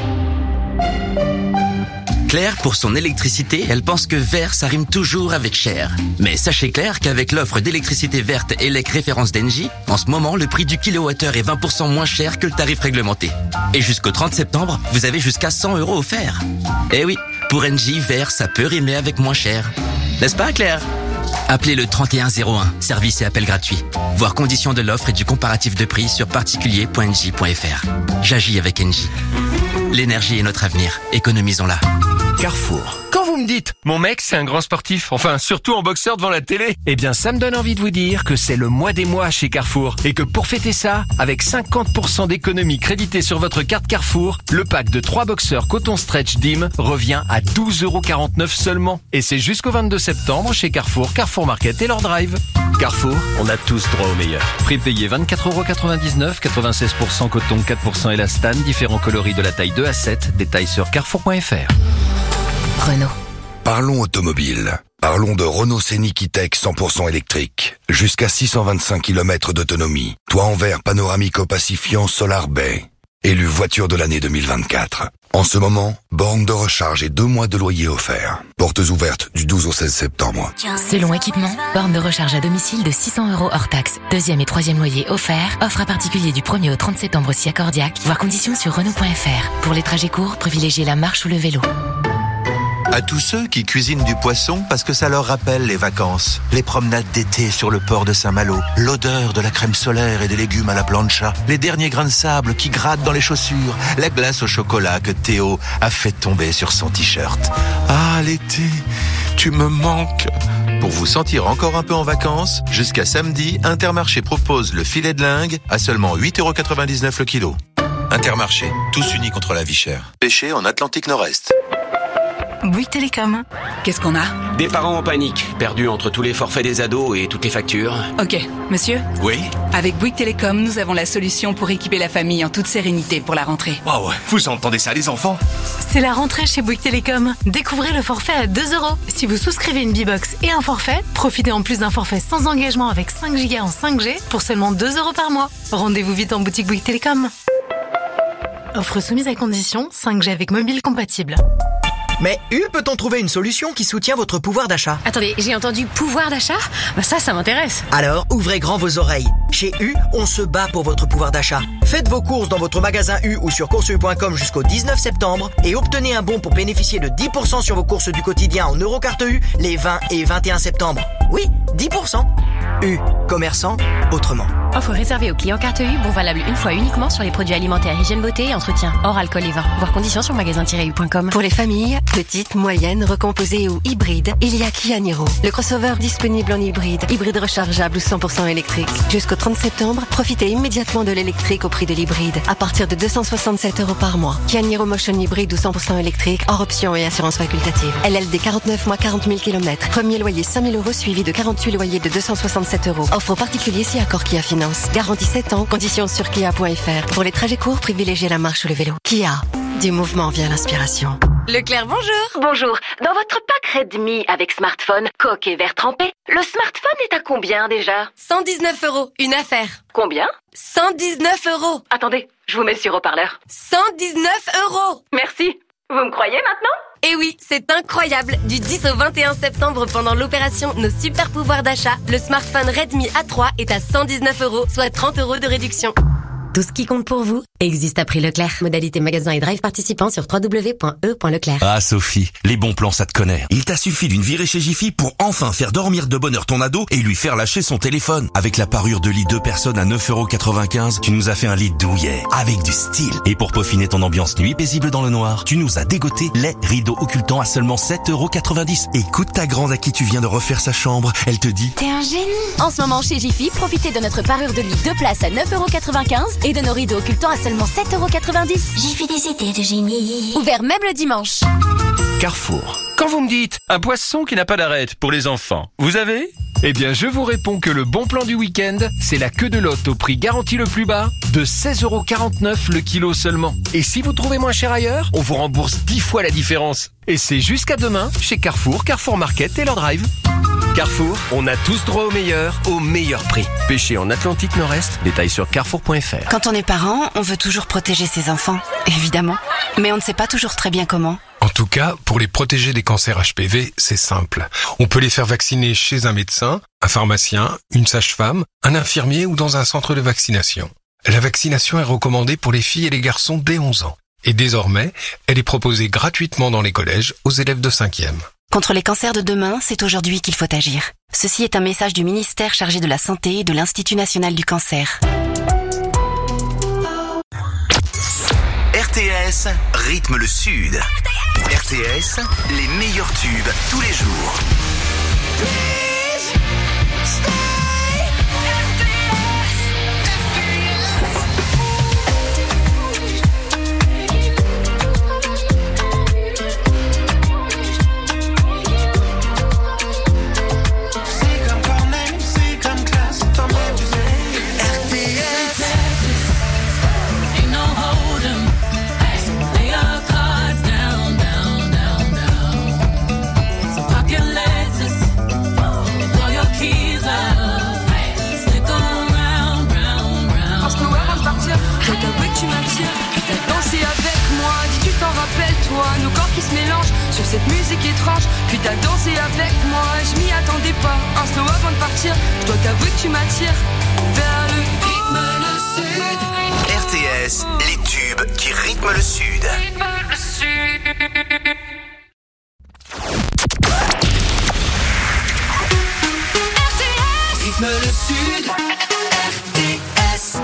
Claire, pour son électricité, elle pense que vert, ça rime toujours avec cher. Mais sachez Claire qu'avec l'offre d'électricité verte ELEC référence d'Engie, en ce moment, le prix du kilowattheure est 20% moins cher que le tarif réglementé. Et jusqu'au 30 septembre, vous avez jusqu'à 100 € offerts. Eh oui, pour Engie, vert, ça peut rimer avec moins cher. N'est-ce pas, Claire? Appelez le 3101, service et appel gratuit. Voir conditions de l'offre et du comparatif de prix sur particulier.engie.fr. J'agis avec Engie. L'énergie est notre avenir, économisons-la. Carrefour. Quand vous me dites, mon mec c'est un grand sportif, enfin surtout en boxeur devant la télé, eh bien ça me donne envie de vous dire que c'est le mois des mois chez Carrefour et que pour fêter ça, avec 50% d'économie créditée sur votre carte Carrefour, le pack de 3 boxeurs coton stretch DIM revient à 12,49€ seulement. Et c'est jusqu'au 22 septembre chez Carrefour, Carrefour Market et leur drive. Carrefour, on a tous droit au meilleur. Prix payé 24,99€, 96% coton, 4% élastane, différents coloris de la taille 2 à 7, détails sur carrefour.fr. Renault. Parlons automobile. Parlons de Renault Scénic E-Tech 100% électrique. Jusqu'à 625 km d'autonomie. Toit en verre panoramique opacifiant Solar Bay. Élu voiture de l'année 2024. En ce moment, borne de recharge et 2 mois de loyer offerts. Portes ouvertes du 12 au 16 septembre. Selon équipement, borne de recharge à domicile de 600€ hors taxe. 2e et 3e loyer offert. Offre à particulier du 1er au 30 septembre si accordiaque. Voir conditions sur Renault.fr. Pour les trajets courts, privilégiez la marche ou le vélo. À tous ceux qui cuisinent du poisson parce que ça leur rappelle les vacances, les promenades d'été sur le port de Saint-Malo, l'odeur de la crème solaire et des légumes à la plancha, les derniers grains de sable qui grattent dans les chaussures, la glace au chocolat que Théo a fait tomber sur son t-shirt. Ah, l'été, tu me manques. Pour vous sentir encore un peu en vacances, jusqu'à samedi, Intermarché propose le filet de lingue à seulement 8,99€ le kilo. Intermarché, tous unis contre la vie chère. Pêché en Atlantique Nord-Est. Bouygues Télécom. Qu'est-ce qu'on a? Des parents en panique, perdus entre tous les forfaits des ados et toutes les factures. Ok, monsieur? Oui? Avec Bouygues Télécom, nous avons la solution pour équiper la famille en toute sérénité pour la rentrée. Waouh, vous entendez ça les enfants? C'est la rentrée chez Bouygues Télécom. Découvrez le forfait à 2€. Si vous souscrivez une B-Box et un forfait, profitez en plus d'un forfait sans engagement avec 5 Go en 5G pour seulement 2€ par mois. Rendez-vous vite en boutique Bouygues Télécom. Offre soumise à condition, 5G avec mobile compatible. Mais peut-on trouver une solution qui soutient votre pouvoir d'achat? Attendez, j'ai entendu pouvoir d'achat? Bah ça m'intéresse. Alors, ouvrez grand vos oreilles. Chez on se bat pour votre pouvoir d'achat. Faites vos courses dans votre magasin ou sur courses.com jusqu'au 19 septembre et obtenez un bon pour bénéficier de 10% sur vos courses du quotidien en Eurocarte les 20 et 21 septembre. Oui, 10%. Commerçant autrement. Offre réservée aux clients carte bon valable une fois uniquement sur les produits alimentaires, hygiène, beauté et entretien. Hors alcool et vin. Voir conditions sur magasin-u.com. Pour les familles, petites, moyennes, recomposées ou hybrides, il y a Kia Niro. Le crossover disponible en hybride rechargeable ou 100% électrique. Jusqu'au 30 septembre, profitez immédiatement de l'électrique au prix de l'hybride, à partir de 267€ par mois. Kia Niro Motion hybride ou 100% électrique, hors option et assurance facultative. LLD 49 mois 40 000 km. Premier loyer 5 000€ suivi de 48 loyers de 267€. Offre aux particuliers si accord Kia Finance. Garantie 7 ans, conditions sur kia.fr. Pour les trajets courts, privilégiez la marche ou le vélo. Kia, du mouvement vient l'inspiration. Leclerc, bonjour. Bonjour. Dans votre pack Redmi avec smartphone, coque et verre trempé, le smartphone est à combien déjà? 119€, une affaire. Combien? 119€. Attendez, je vous mets sur haut-parleur. 119€. Merci. Vous me croyez maintenant? Et oui, c'est incroyable. Du 10 au 21 septembre, pendant l'opération Nos super pouvoirs d'achat, le smartphone Redmi A3 est à 119€, soit 30€ de réduction. Tout ce qui compte pour vous existe à prix Leclerc. Modalité magasin et drive participant sur www.e.leclerc. Ah Sophie, les bons plans ça te connaît. Il t'a suffi d'une virée chez Jiffy pour enfin faire dormir de bonne heure ton ado et lui faire lâcher son téléphone. Avec la parure de lit 2 personnes à 9,95€, tu nous as fait un lit douillet, avec du style. Et pour peaufiner ton ambiance nuit paisible dans le noir, tu nous as dégoté les rideaux occultants à seulement 7,90€. Écoute ta grande à qui tu viens de refaire sa chambre, elle te dit... T'es un génie. En ce moment chez Jiffy, profitez de notre parure de lit 2 places à 9,95€ et de nos rideaux occultants à seulement 7,90€. Jiffy des idées de génie. Ouvert même le dimanche. Carrefour. Quand vous me dites un poisson qui n'a pas d'arête pour les enfants, vous avez? Eh bien, je vous réponds que le bon plan du week-end, c'est la queue de lotte au prix garanti le plus bas de 16,49€ le kilo seulement. Et si vous trouvez moins cher ailleurs, on vous rembourse 10 fois la différence. Et c'est jusqu'à demain chez Carrefour, Carrefour Market et leur drive. Carrefour, on a tous droit au meilleur prix. Pêché en Atlantique Nord-Est, détails sur carrefour.fr. Quand on est parent, on veut toujours protéger ses enfants, évidemment. Mais on ne sait pas toujours très bien comment. En tout cas, pour les protéger des cancers HPV, c'est simple. On peut les faire vacciner chez un médecin, un pharmacien, une sage-femme, un infirmier ou dans un centre de vaccination. La vaccination est recommandée pour les filles et les garçons dès 11 ans. Et désormais, elle est proposée gratuitement dans les collèges aux élèves de 5e. Contre les cancers de demain, c'est aujourd'hui qu'il faut agir. Ceci est un message du ministère chargé de la Santé et de l'Institut National du Cancer. RTS rythme le Sud. RTS, les meilleurs tubes tous les jours. Nos corps qui se mélangent sur cette musique étrange. Puis t'as dansé avec moi, je m'y attendais pas. Un slow avant de partir, je dois t'avouer que tu m'attires vers le rythme le sud. RTS, les tubes qui rythment le sud. Rythme le sud. RTS.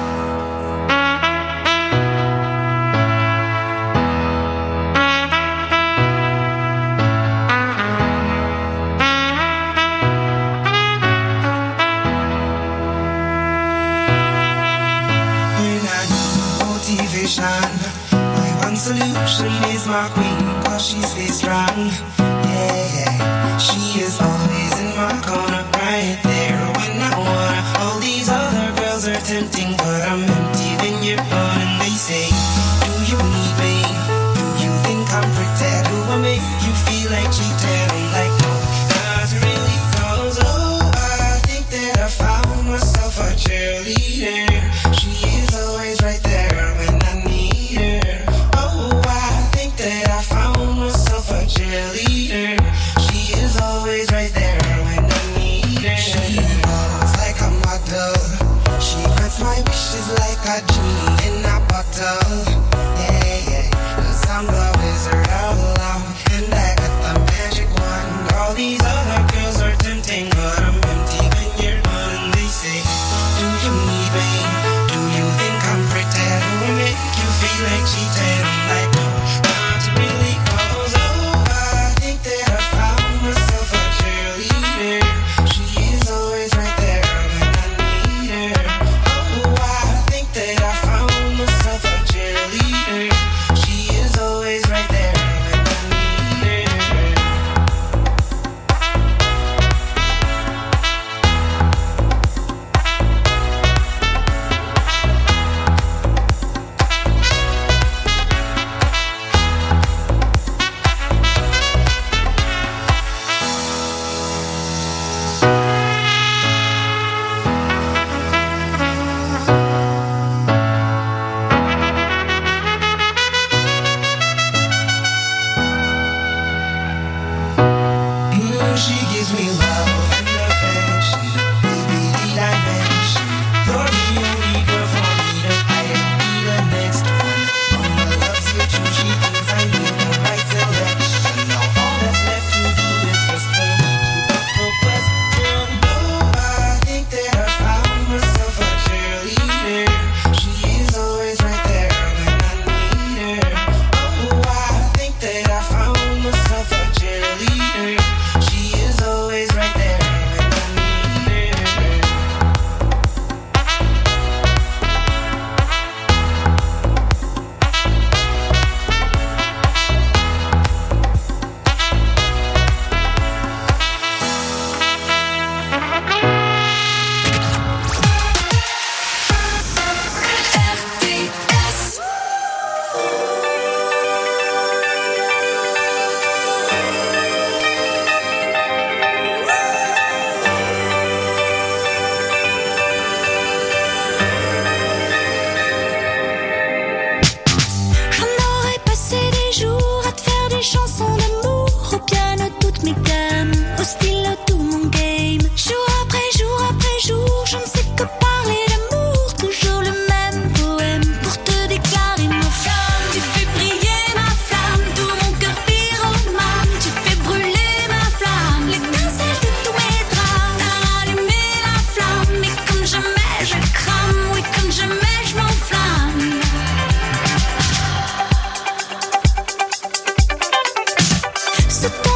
My one solution is my queen, cause she stays strong. Yeah, yeah. She is always in my corner, right there when I wanna. All these other girls are tempting, but I'm empty when you're gone. And they say, do you need me? Do you think I'm pretend? Do I make you feel like cheating? I'm like, no, not really, cause oh, I think that I found myself a cheerleader. She is always right there when I need her. Oh, I think that I found myself a cheerleader. She is always right there when I need her. She knows like a model. She grants my wishes like a genie in a bottle. Yeah, yeah, 'cause I'm the wizard of love, and I got the magic wand. All these other girls are tempting, but I'm empty when you're gone. And they say, do you need me? Do you think I'm pretend? Do I make you feel like cheating? I'm like, no, not really, 'cause oh, I think c'est toi.